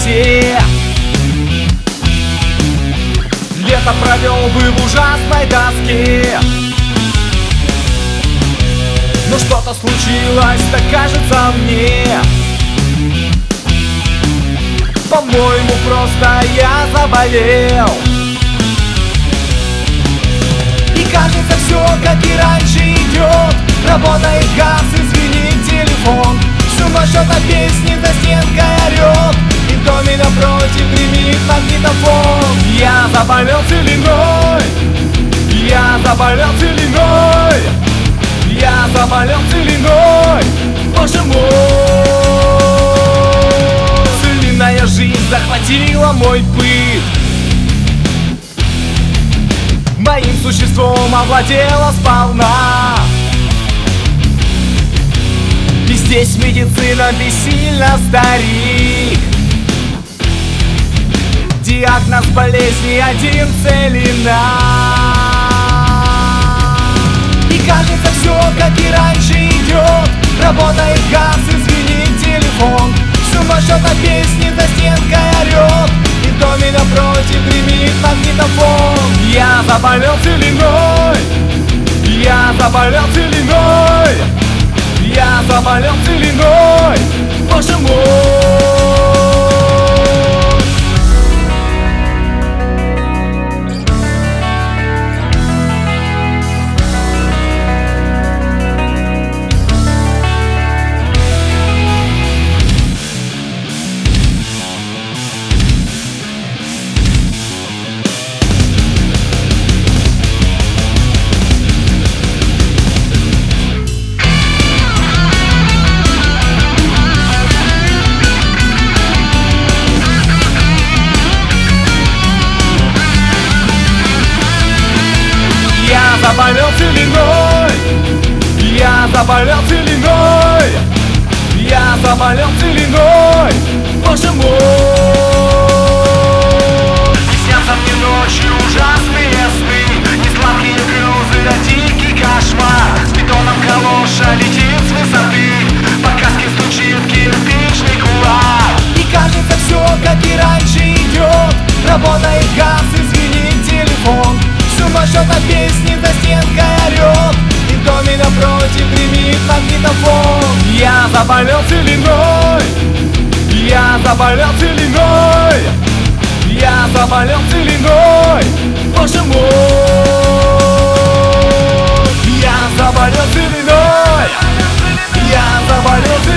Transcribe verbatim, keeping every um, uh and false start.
темноте. Лето провел бы в ужасной тоске, но что-то случилось, так кажется мне. По-моему, просто я заболел. И кажется, все как и раньше идет. Работает газ и звенит телефон. Всю ночь что-то песни за стенкой орет, и в доме напротив гремит магнитофон. Я заболел целиной, я заболел целиной, я заболел целиной, боже мой. Целинная жизнь захватила мой быт, моим существом овладела сполна. И здесь медицина бессильна, старик. Диагноз болезни один — целина. И кажется, все как и раньше идет. Работает газ и звенит телефон. Всю ночь что-то песни за стенкой орет, и в доме напротив гремит магнитофон. Я заболел целиной, я заболел целиной, я заболел целиной, боже мой. Я заболел целиной, я заболел целиной, я заболел целиной, боже мой. Снятся мне ночью ужасные сны, не сладкие грезы, а дикий кошмар. С бетоном калоша летит с высоты, по каске стучит кирпичный кулак. И кажется, все как и раньше идет. Работает газ и звенит телефон. Всю ночь что-то песни за стенкой орет, и в доме напротив гремит магнитофон. Я заболел целиной, я заболел целиной, я заболел целиной, боже мой. Я заболел целиной, я заболел целиной.